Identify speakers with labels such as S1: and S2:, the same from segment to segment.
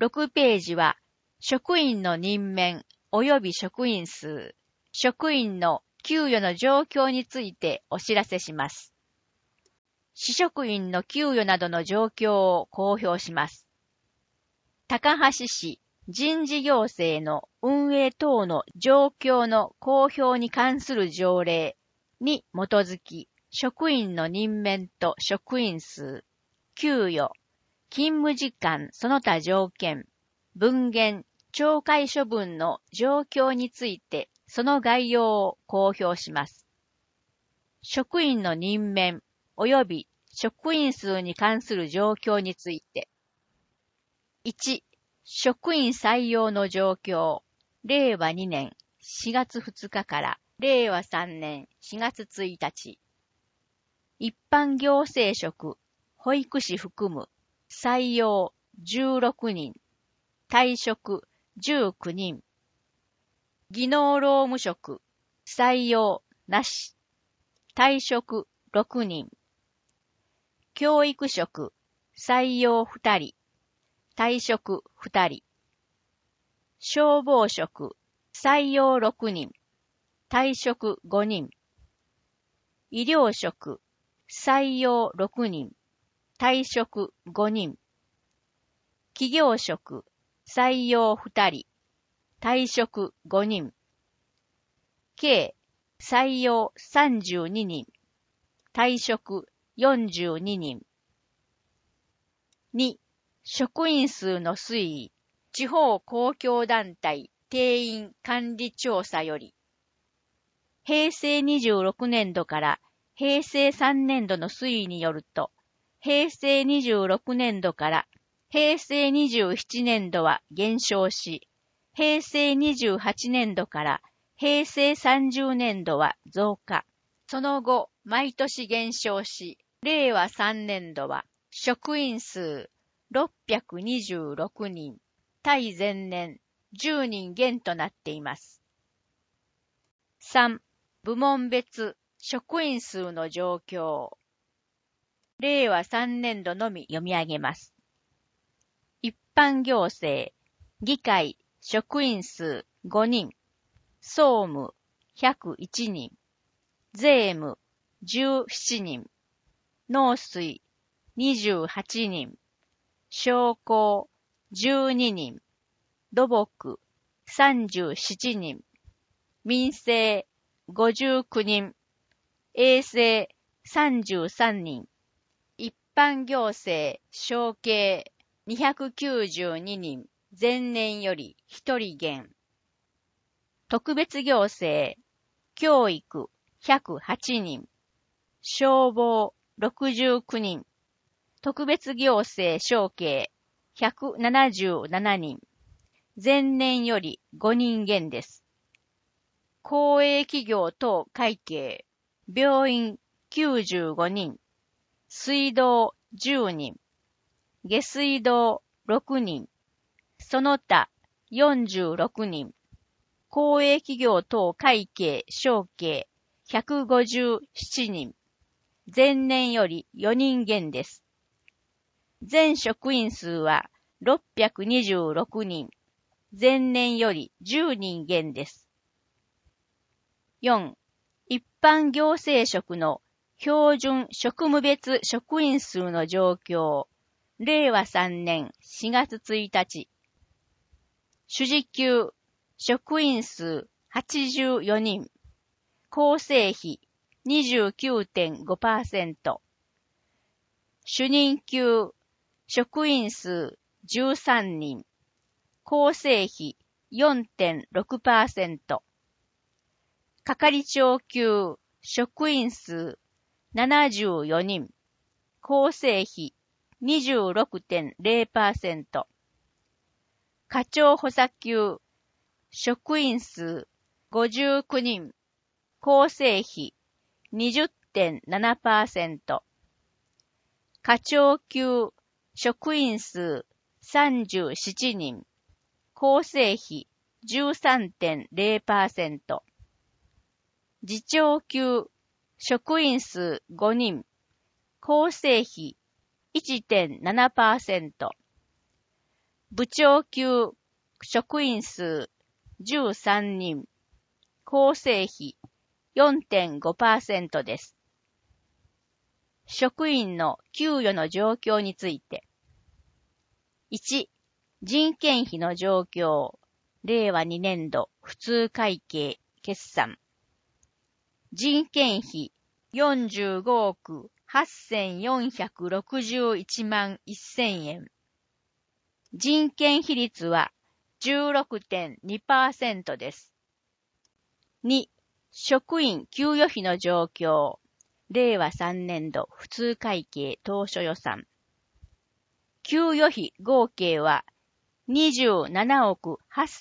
S1: 6ページは、職員の任免及び職員数、職員の給与の状況についてお知らせします。市職員の給与などの状況を公表します。高橋市人事行政の運営等の状況の公表に関する条例に基づき、職員の任免と職員数、給与、勤務時間その他条件、分限、懲戒処分の状況についてその概要を公表します。職員の任免及び職員数に関する状況について。1、職員採用の状況。令和2年4月2日から令和3年4月1日。一般行政職、保育士含む採用16人、退職19人。技能労務職、採用なし、退職6人。教育職、採用2人、退職2人。消防職、採用6人、退職5人。医療職、採用6人、退職5人。企業職、採用2人、退職5人。計、採用32人、退職42人。2、職員数の推移、地方公共団体定員管理調査より、平成26年度から平成3年度の推移によると、平成26年度から平成27年度は減少し、平成28年度から平成30年度は増加。その後、毎年減少し、令和3年度は職員数626人、対前年10人減となっています。3、部門別職員数の状況。令和3年度のみ読み上げます。一般行政、議会職員数5人、総務101人、税務17人、農水28人、商工12人、土木37人、民生59人、衛生33人、一般行政承継292人、前年より1人減。特別行政、教育108人、消防69人、特別行政承継177人、前年より5人減です。公営企業等会計、病院95人、水道10人、下水道6人、その他46人、公営企業等会計承継157人、前年より4人減です。全職員数は626人、前年より10人減です。4. 一般行政職の標準職務別職員数の状況。令和3年4月1日。主事級職員数84人。構成比 29.5%。主任級職員数13人。構成比 4.6%。係長級職員数74人。構成比 26.0%。課長補佐級職員数59人。構成比 20.7%。課長級職員数37人。構成比 13.0%。次長級職員数5人。構成比 1.7%。 部長級職員数13人、構成比 4.5% です。職員の給与の状況について。1、人件費の状況、令和2年度普通会計決算。人件費45億8461万1000円。人件費率は 16.2% です。2、職員給与費の状況。令和3年度普通会計当初予算。給与費合計は27億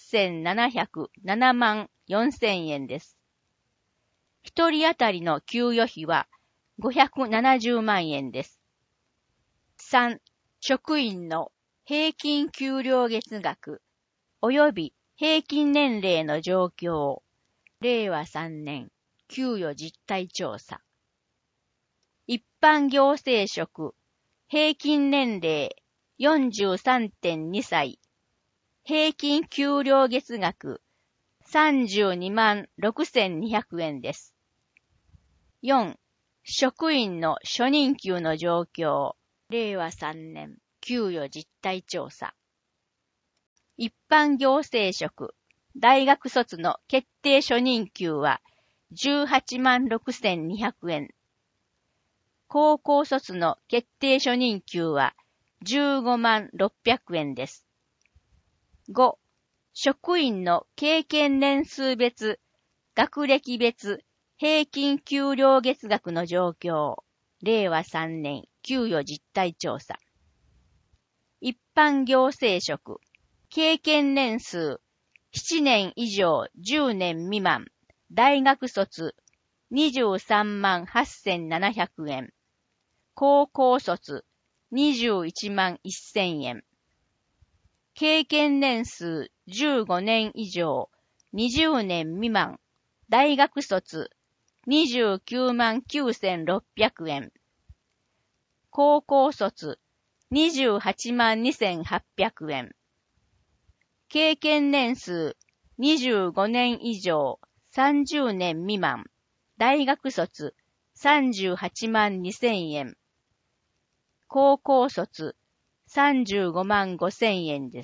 S1: 8707万4000円です。一人当たりの給与費は570万円です。3、職員の平均給料月額及び平均年齢の状況。令和3年給与実態調査。一般行政職平均年齢 43.2 歳。平均給料月額32万6200円です。4、職員の初任給の状況。令和3年給与実態調査。一般行政職大学卒の決定初任給は18万6200円。高校卒の決定初任給は15万600円です。5、職員の経験年数別、学歴別、平均給料月額の状況。令和3年給与実態調査。一般行政職、経験年数、7年以上10年未満、大学卒、23万8700円。高校卒、21万1000円。経験年数15年以上、20年未満、大学卒、29万9600円。高校卒、28万2800円。経験年数25年以上、30年未満、大学卒、38万2000円。高校卒、35万5000円です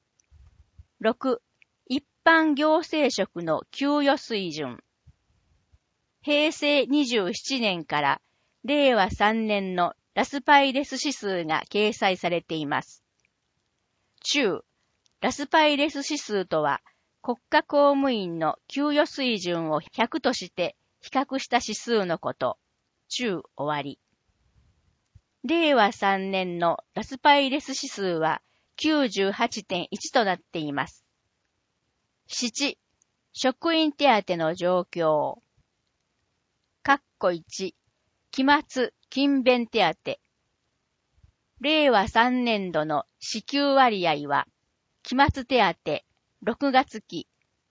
S1: 。6、一般行政職の給与水準。平成27年から令和3年のラスパイレス指数が掲載されています。中、ラスパイレス指数とは、国家公務員の給与水準を100として比較した指数のこと。中終わり。令和3年のラスパイレス指数は 98.1 となっています。7、職員手当の状況。括弧1、期末勤勉手当。令和3年度の支給割合は、期末手当6月期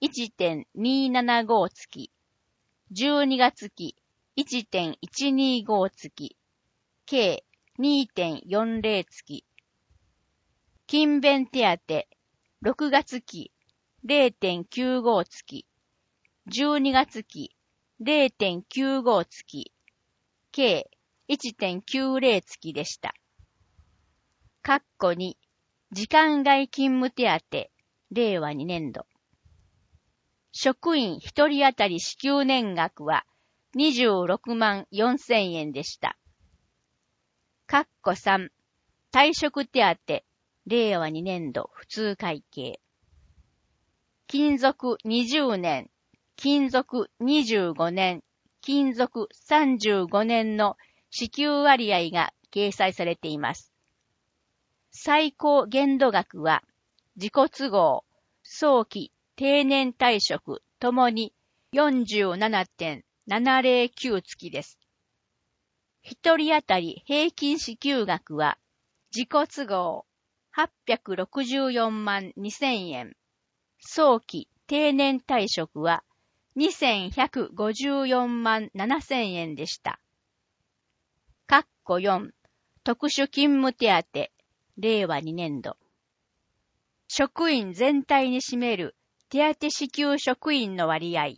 S1: 1.275 月、12月期 1.125 月、計 2.40 月。勤勉手当6月期 0.95 月、12月期 0.95 月、計 1.90 月でした。括弧2、時間外勤務手当、令和2年度。職員一人当たり支給年額は26万4000円でした。括弧3、退職手当、令和2年度普通会計。勤続20年、勤続25年、勤続35年の支給割合が掲載されています。最高限度額は、自己都合、早期、定年退職ともに 47.709 月です。一人当たり平均支給額は、自己都合864万2000円、早期、定年退職は2154万7000円でした。括弧4、特殊勤務手当、令和2年度。 職員全体に占める手当支給職員の割合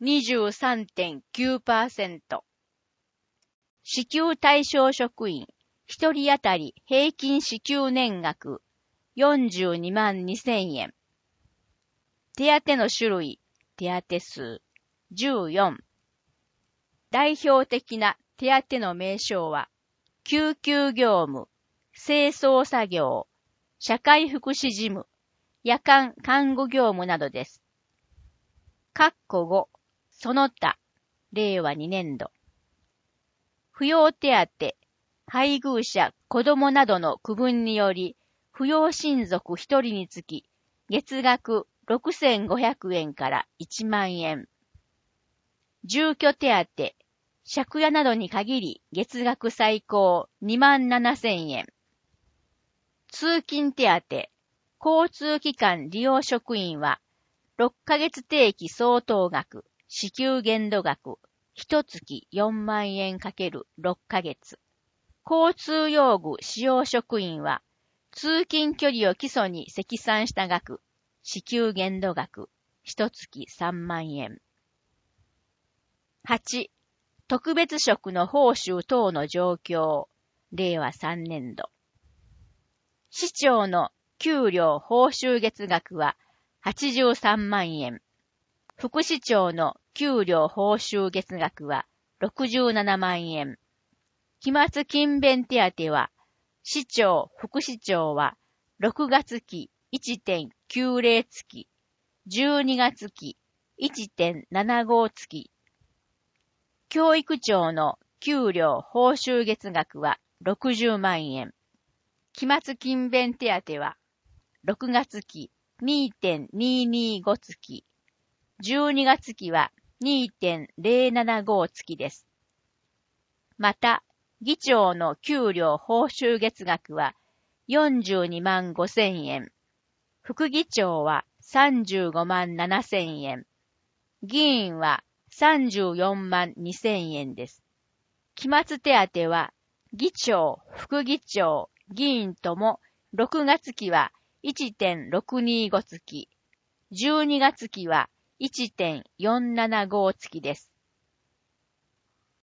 S1: 23.9%。支給対象職員1人当たり平均支給年額42万2000円。手当の種類、手当数14。代表的な手当の名称は、救急業務、清掃作業、社会福祉事務、夜間看護業務などです。括弧5、その他、令和2年度。扶養手当、配偶者、子供などの区分により、扶養親族1人につき、月額6500円から1万円。住居手当、借家などに限り月額最高2万7000円。通勤手当、交通機関利用職員は、6ヶ月定期相当額、支給限度額、1月4万円 ×6 ヶ月。交通用具使用職員は、通勤距離を基礎に積算した額、支給限度額、1月3万円。8. 特別職の報酬等の状況、令和3年度。市長の給料報酬月額は83万円。副市長の給料報酬月額は67万円。期末勤勉手当は、市長、副市長は6月期 1.90 月、12月期 1.75 月。教育長の給料報酬月額は60万円。期末勤勉手当は6月期 2.225 月、12月期は 2.075 月です。また、議長の給料報酬月額は42万5千円。副議長は35万7千円。議員は34万2千円です。期末手当は、議長、副議長、議員とも6月期は 1.625 月、12月期は 1.475 月です。